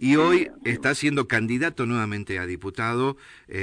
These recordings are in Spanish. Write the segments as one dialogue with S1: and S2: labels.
S1: Y
S2: Sí,
S1: hoy
S2: sí.
S1: está siendo candidato nuevamente a diputado,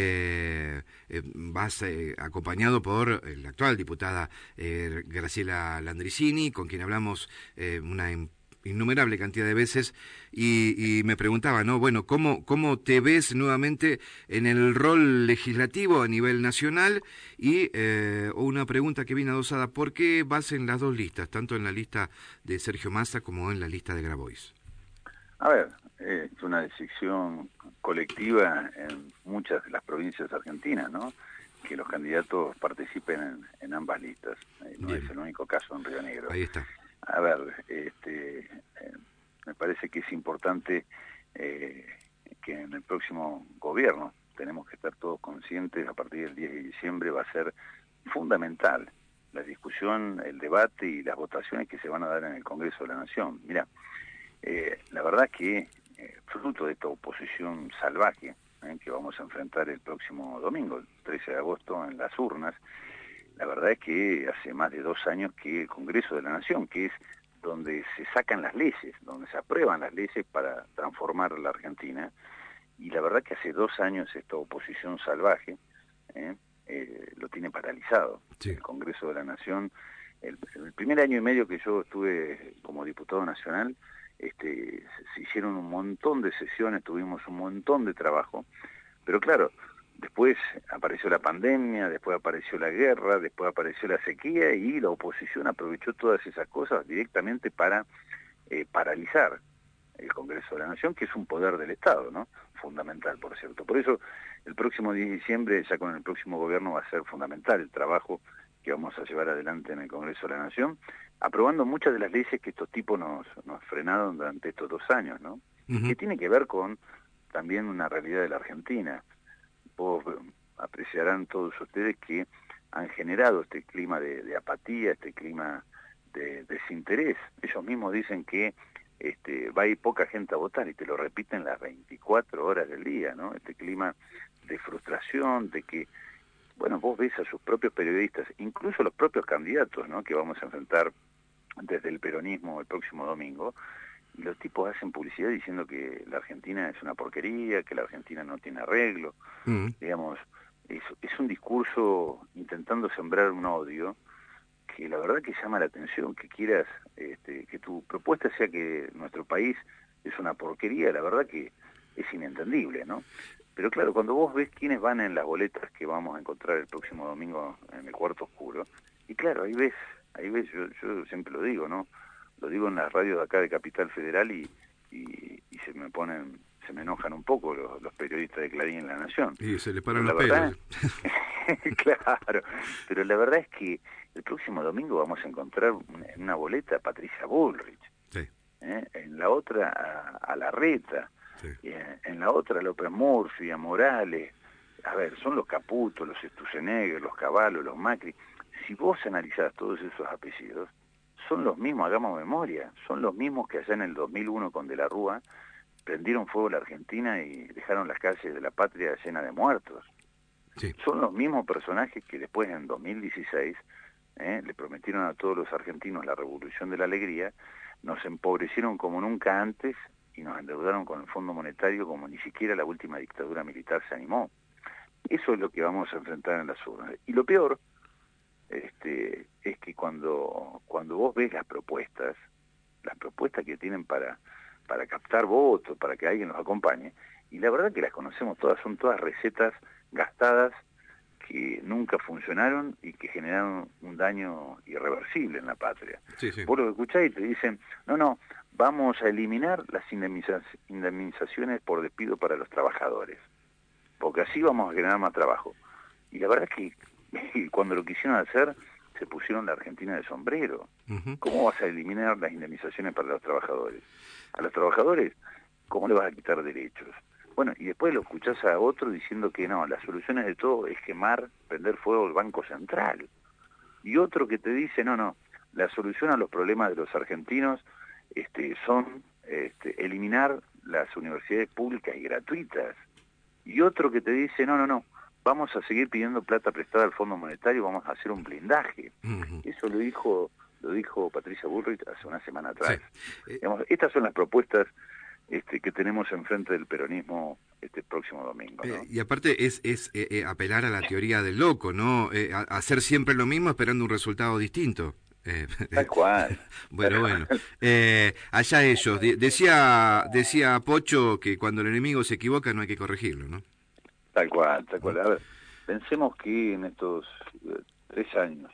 S1: vas acompañado por la actual diputada Graciela Landricini, con quien hablamos una innumerable cantidad de veces, y me preguntaba, ¿no? Bueno, ¿cómo te ves nuevamente en el rol legislativo a nivel nacional? Y una pregunta que viene adosada, ¿por qué vas en las dos listas, tanto en la lista de Sergio Massa como en la lista de Grabois?
S2: A ver, es una decisión colectiva en muchas de las provincias argentinas, ¿no? Que los candidatos participen en ambas listas. No es
S1: Bien,
S2: el único caso en Río Negro.
S1: ahí está.
S2: A ver, me parece que es importante que en el próximo gobierno tenemos que estar todos conscientes, a partir del 10 de diciembre va a ser fundamental la discusión, el debate y las votaciones que se van a dar en el Congreso de la Nación. Mira, la verdad que fruto de esta oposición salvaje que vamos a enfrentar el próximo domingo, el 13 de agosto, en las urnas, la verdad es que hace más de 2 años que el Congreso de la Nación, que es donde se sacan las leyes, donde se aprueban las leyes para transformar la Argentina, y la verdad que hace 2 años esta oposición salvaje lo tiene paralizado.
S1: Sí.
S2: El Congreso de la Nación, el primer año y medio que yo estuve como diputado nacional, se hicieron un montón de sesiones, tuvimos un montón de trabajo, pero claro, después apareció la pandemia, después apareció la guerra, después apareció la sequía y la oposición aprovechó todas esas cosas directamente para paralizar el Congreso de la Nación, que es un poder del Estado, ¿no? Fundamental, por cierto. Por eso, el próximo 10 de diciembre, ya con el próximo gobierno, va a ser fundamental el trabajo que vamos a llevar adelante en el Congreso de la Nación, aprobando muchas de las leyes que estos tipos nos frenaron durante estos 2 años, ¿no? Y que tiene que ver con también una realidad de la Argentina. Vos apreciarán todos ustedes que han generado este clima de apatía, este clima de desinterés. Ellos mismos dicen que va a ir poca gente a votar y te lo repiten las 24 horas del día, ¿no? Este clima de frustración, de que, bueno, vos ves a sus propios periodistas, incluso los propios candidatos, ¿no? Que vamos a enfrentar desde el peronismo el próximo domingo, y los tipos hacen publicidad diciendo que la Argentina es una porquería, que la Argentina no tiene arreglo. Digamos, es un discurso intentando sembrar un odio que la verdad que llama la atención, que quieras, que tu propuesta sea que nuestro país es una porquería, la verdad que es inentendible, ¿no? Pero claro, cuando vos ves quiénes van en las boletas que vamos a encontrar el próximo domingo en el Cuarto Oscuro, y claro, ahí ves, yo siempre lo digo, ¿no? Lo digo en las radios de acá de Capital Federal y se me enojan un poco los periodistas de Clarín en La Nación.
S1: Y se le
S2: Pero
S1: paran
S2: la
S1: los
S2: verdad,
S1: pelos.
S2: claro, pero la verdad es que el próximo domingo vamos a encontrar en una boleta a Patricia Bullrich,
S1: Sí,
S2: en la otra a Larreta,
S1: sí.
S2: en la otra a López Murphy, a Morales. A ver, son los Caputo, los Sturzenegger, los Cavallo, los Macri. Si vos analizás todos esos apellidos, son los mismos, hagamos memoria, son los mismos que allá en el 2001 con De la Rúa prendieron fuego a la Argentina y dejaron las calles de la patria llenas de muertos.
S1: Sí.
S2: Son los mismos personajes que después en 2016 le prometieron a todos los argentinos la revolución de la alegría, nos empobrecieron como nunca antes y nos endeudaron con el Fondo Monetario como ni siquiera la última dictadura militar se animó. Eso es lo que vamos a enfrentar en las urnas. Y lo peor es que cuando vos ves las propuestas que tienen para captar votos, para que alguien los acompañe, y la verdad que las conocemos todas, son todas recetas gastadas que nunca funcionaron y que generaron un daño irreversible en la patria.
S1: Sí, sí.
S2: Vos lo escuchás y te dicen, no, vamos a eliminar las indemnizaciones por despido para los trabajadores, porque así vamos a generar más trabajo. Y la verdad es que cuando lo quisieron hacer, se pusieron la Argentina de sombrero. ¿Cómo vas a eliminar las indemnizaciones para los trabajadores? A los trabajadores, ¿cómo le vas a quitar derechos? Bueno, y después lo escuchás a otro diciendo que no, las soluciones de todo es quemar, prender fuego el Banco Central. Y otro que te dice, no, la solución a los problemas de los argentinos son eliminar las universidades públicas y gratuitas. Y otro que te dice, no, vamos a seguir pidiendo plata prestada al Fondo Monetario, vamos a hacer un blindaje. Eso lo dijo Patricia Bullrich hace una semana atrás.
S1: Sí.
S2: Digamos, estas son las propuestas que tenemos enfrente del peronismo este próximo domingo, ¿no?
S1: Y aparte es apelar a la teoría del loco, ¿no? Hacer siempre lo mismo esperando un resultado distinto.
S2: Tal cual.
S1: Bueno. Allá ellos. Decía Pocho que cuando el enemigo se equivoca no hay que corregirlo, ¿no?
S2: Tal cual, tal cual. A ver, pensemos que en estos 3 años,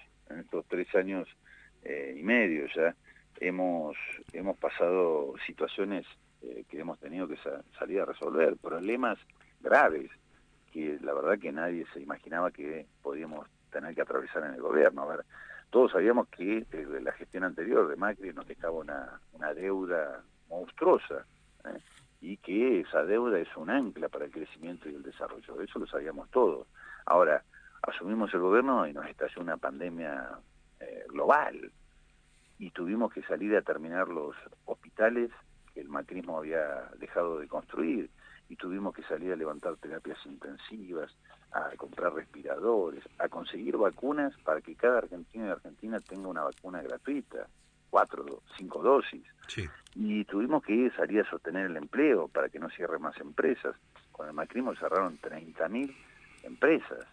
S2: y medio ya, hemos pasado situaciones que hemos tenido que salir a resolver, problemas graves que la verdad que nadie se imaginaba que podíamos tener que atravesar en el gobierno. A ver, todos sabíamos que la gestión anterior de Macri nos dejaba una deuda monstruosa, ¿eh? Y que esa deuda es un ancla para el crecimiento y el desarrollo. Eso lo sabíamos todos. Ahora, asumimos el gobierno y nos estalló una pandemia global y tuvimos que salir a terminar los hospitales que el macrismo había dejado de construir y tuvimos que salir a levantar terapias intensivas, a comprar respiradores, a conseguir vacunas para que cada argentino y argentina tenga una vacuna gratuita, 4, 5 dosis.
S1: Sí.
S2: Y tuvimos que salir a sostener el empleo para que no cierren más empresas. Con el macrismo cerraron 30.000 empresas.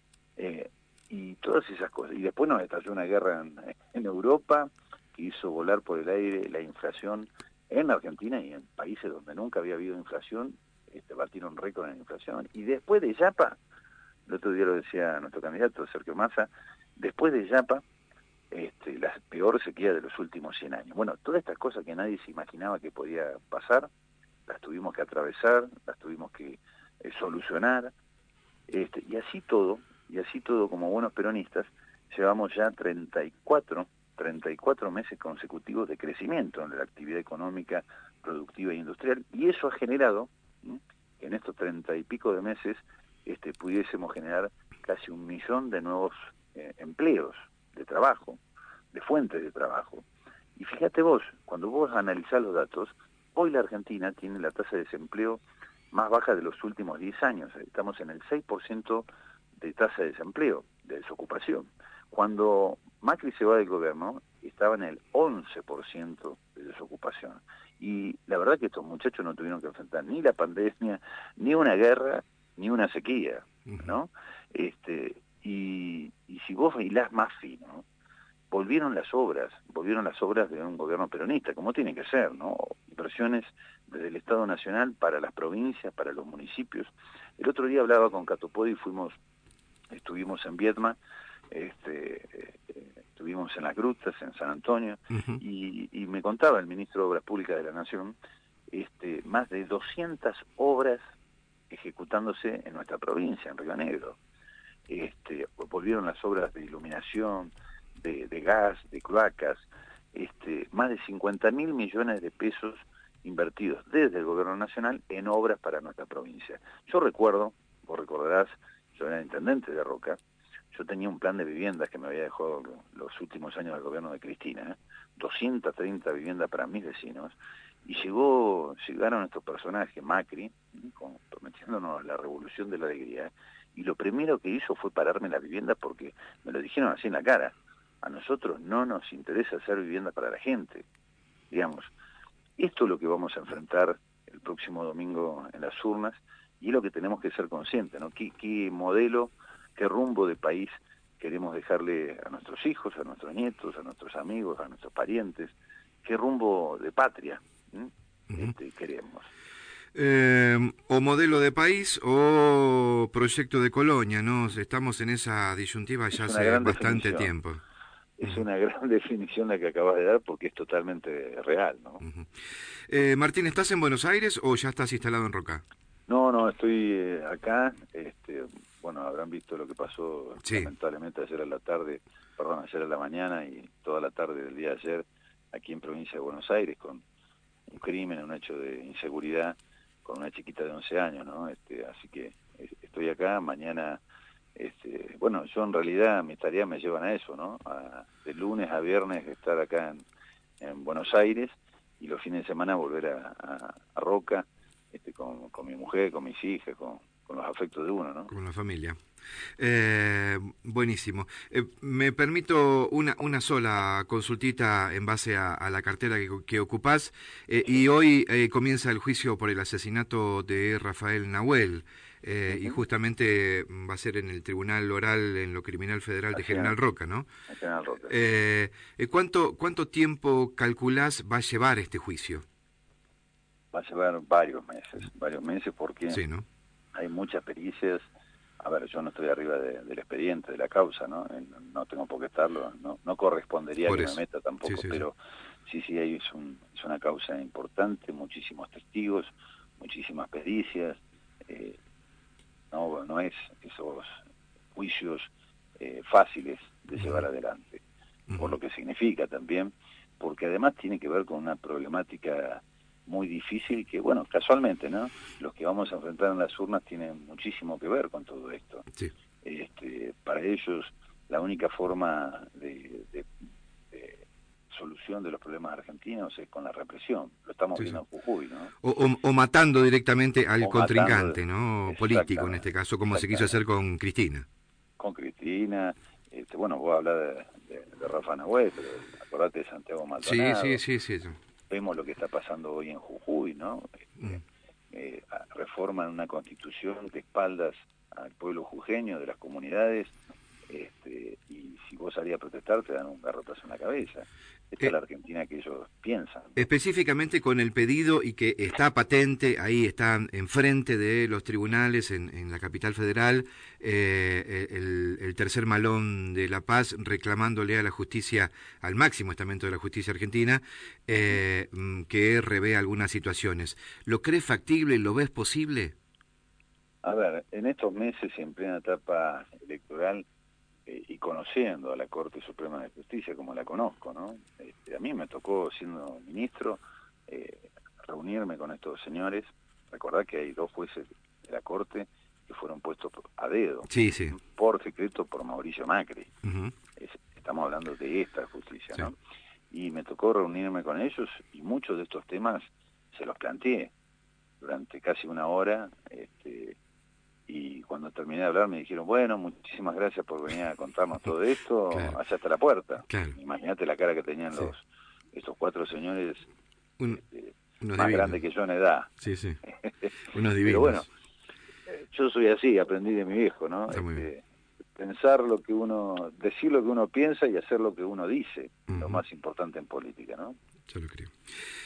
S2: Y todas esas cosas. Y después nos estalló una guerra en Europa que hizo volar por el aire la inflación en Argentina y en países donde nunca había habido inflación, batieron récord en inflación. Y después de Yapa, el otro día lo decía nuestro candidato Sergio Massa, después de Yapa, la peor sequía de los últimos 100 años. Bueno, todas estas cosas que nadie se imaginaba que podía pasar, las tuvimos que atravesar, las tuvimos que solucionar, y así todo como buenos peronistas, llevamos ya 34 meses consecutivos de crecimiento en la actividad económica, productiva e industrial, y eso ha generado que en estos 30 y pico de meses pudiésemos generar casi 1 millón de nuevos empleos de trabajo, de fuentes de trabajo. Y fíjate vos, cuando vos analizás los datos, hoy la Argentina tiene la tasa de desempleo más baja de los últimos 10 años. Estamos en el 6% de tasa de desempleo, de desocupación. Cuando Macri se va del gobierno, estaba en el 11% de desocupación. Y la verdad que estos muchachos no tuvieron que enfrentar ni la pandemia, ni una guerra, ni una sequía, ¿no? Y si vos bailás más fino, volvieron las obras de un gobierno peronista, como tiene que ser, ¿no? Inversiones desde el Estado Nacional para las provincias, para los municipios. El otro día hablaba con Catopodi y estuvimos en Viedma, estuvimos en Las Grutas, en San Antonio, y me contaba el ministro de Obras Públicas de la Nación, más de 200 obras ejecutándose en nuestra provincia, en Río Negro. Volvieron las obras de iluminación, de gas, de cloacas, más de 50.000 millones de pesos invertidos desde el gobierno nacional en obras para nuestra provincia. Yo recuerdo, vos recordarás, yo era intendente de Roca, yo tenía un plan de viviendas que me había dejado los últimos años del gobierno de Cristina, 230 viviendas para mis vecinos, y llegaron estos personajes, Macri, prometiéndonos la revolución de la alegría, y lo primero que hizo fue pararme la vivienda porque me lo dijeron así en la cara. A nosotros no nos interesa hacer vivienda para la gente. Digamos, esto es lo que vamos a enfrentar el próximo domingo en las urnas y es lo que tenemos que ser conscientes, ¿no? ¿Qué modelo, qué rumbo de país queremos dejarle a nuestros hijos, a nuestros nietos, a nuestros amigos, a nuestros parientes? ¿Qué rumbo de patria queremos?
S1: O modelo de país o proyecto de colonia, ¿no? Estamos en esa disyuntiva ya hace bastante tiempo.
S2: Es una gran definición la que acabas de dar porque es totalmente real, ¿no?
S1: Martín, ¿estás en Buenos Aires o ya estás instalado en Roca?
S2: No, estoy acá. Bueno, habrán visto lo que pasó lamentablemente ayer a la mañana y toda la tarde del día de ayer aquí en provincia de Buenos Aires con un crimen, un hecho de inseguridad con una chiquita de 11 años, ¿no? Así que estoy acá, mañana, bueno, yo en realidad mis tareas me llevan a eso, ¿no? De lunes a viernes estar acá en Buenos Aires y los fines de semana volver a Roca, con mi mujer, con mis hijas, con con los afectos de uno, ¿no?
S1: Con la familia. Buenísimo. Me permito una sola consultita en base a la cartera que ocupás. Y hoy comienza el juicio por el asesinato de Rafael Nahuel. Y justamente va a ser en el Tribunal Oral en lo Criminal Federal de General Roca, ¿no?
S2: General Roca.
S1: ¿Cuánto tiempo calculás va a llevar este juicio?
S2: Va a llevar varios meses porque
S1: Sí, ¿no?
S2: hay muchas pericias. A ver, yo no estoy arriba del expediente, de la causa, ¿no? No tengo por qué estarlo, no correspondería
S1: Por
S2: que
S1: eso.
S2: me meta tampoco,
S1: Sí,
S2: pero sí, es una causa importante, muchísimos testigos, muchísimas pericias, no es esos juicios fáciles de llevar adelante, por lo que significa también, porque además tiene que ver con una problemática muy difícil que, bueno, casualmente, ¿no? Los que vamos a enfrentar en las urnas tienen muchísimo que ver con todo esto.
S1: Sí.
S2: Para ellos, la única forma de solución de los problemas argentinos es con la represión. Lo estamos viendo en Jujuy, ¿no?
S1: O matando directamente al contrincante, ¿no? Político, en este
S2: Exactamente,
S1: caso, como se quiso hacer con Cristina.
S2: Con Cristina, bueno, vos hablas de Rafa Nahuel, pero acordate de Santiago Maldonado.
S1: Sí.
S2: Vemos lo que está pasando hoy en Jujuy, ¿no? Reforman una constitución de espaldas al pueblo jujeño, de las comunidades, y si vos salís a protestar te dan un garrotazo en la cabeza. Esta es la Argentina que ellos piensan.
S1: Específicamente con el pedido y que está patente, ahí está enfrente de los tribunales en la capital federal, el tercer malón de La Paz reclamándole a la justicia, al máximo estamento de la justicia argentina, que revea algunas situaciones. ¿Lo crees factible? ¿Lo ves posible?
S2: A ver, en estos meses, en plena etapa electoral, y conociendo a la Corte Suprema de Justicia como la conozco, ¿no? A mí me tocó, siendo ministro, reunirme con estos señores. Recordad que hay 2 jueces de la Corte que fueron puestos a dedo,
S1: sí.
S2: por decreto por Mauricio Macri. Estamos hablando de esta justicia, ¿no? Y me tocó reunirme con ellos y muchos de estos temas se los planteé durante casi una hora, y cuando terminé de hablar me dijeron, bueno, muchísimas gracias por venir a contarnos todo esto, allá hasta la puerta. Imagínate la cara que tenían estos 4 señores, más grandes que yo en edad.
S1: Unos divinos.
S2: Pero bueno, yo soy así, aprendí de mi viejo, ¿no? Pensar lo que uno, decir lo que uno piensa y hacer lo que uno dice, lo más importante en política, ¿no?
S1: Yo lo creo.